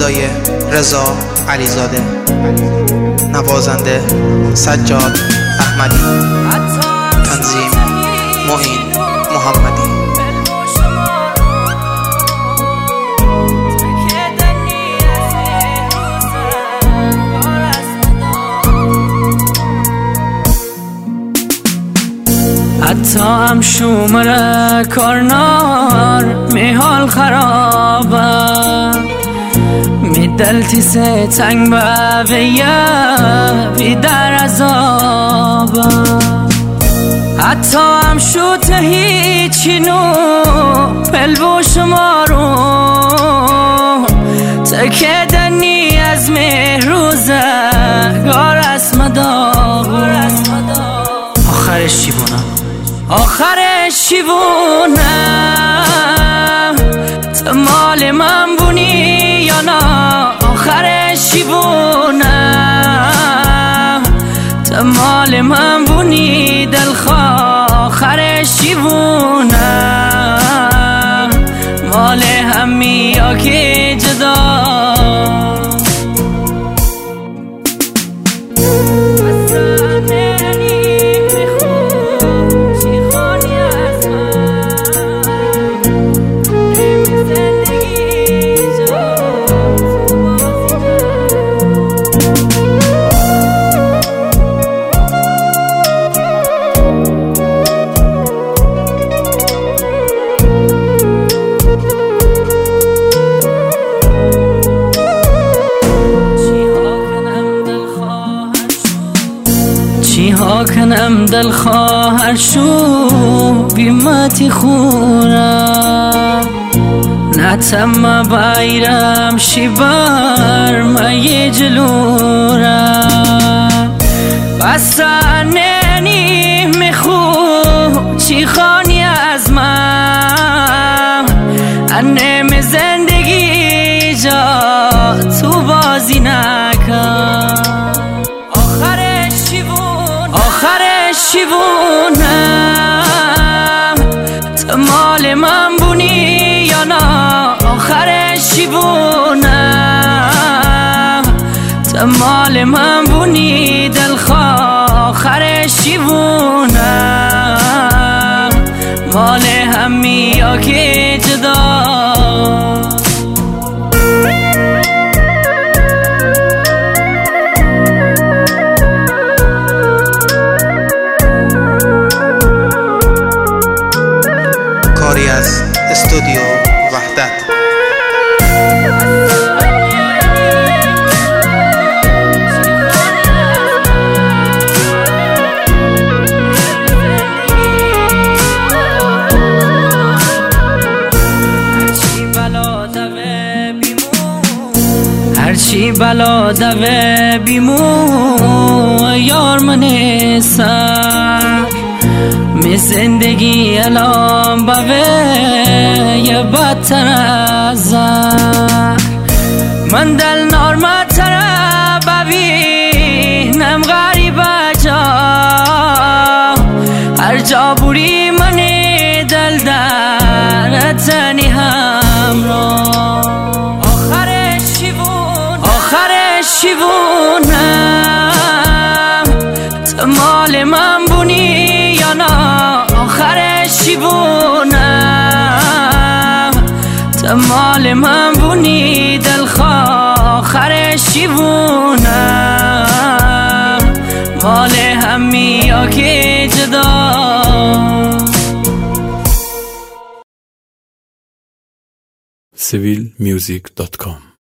صدای رضا علیزاده، نوازنده سجاد احمدی، تنظیم معین محمدی. حتی هم شومره کارنار می حال خرابه، می دلتی سه تنگ به ویه بی در عذابه. حتی هم شوت هیچی نو پلو شما رو تکدنی از مهروزه گار اسمداغ. آخرش چی بونه؟ آخرش چی بونه؟ تو مال من بونی یا نه؟ آخرش چی بونه؟ تو مال من بونی دلخواه. آخرش چی بونه؟ مال همی یا که جدا. چی ها کنم دل خواهر شو بیمتی خورم، نتم بایرم شی بر مای جلورم. بستنی میخو چی خانی از من، انم زندگی جا تو بازی نکن. آخرش چی بونه؟ تو مال من بونی یا نه؟ آخرش چی بونه؟ تو مال من بونی دلخواه. آخرش چی بونه؟ مال همی یا که جدا. کاری از استودیو وحدت. هرچی بلا دوه بیمو یار من سر می زندگی الان بوه یه بدتر از زر. من دل نارمت تره ببینم غریب جا، هر جا بوری من دل در تنی همراه. آخرش چی بونه؟ تو مال من بونی یا نه؟ آخرش چی بونه؟ تو مال من بونی دلخواه. آخرش چی بونه؟ مال همی یا که جدا. civilmusic.com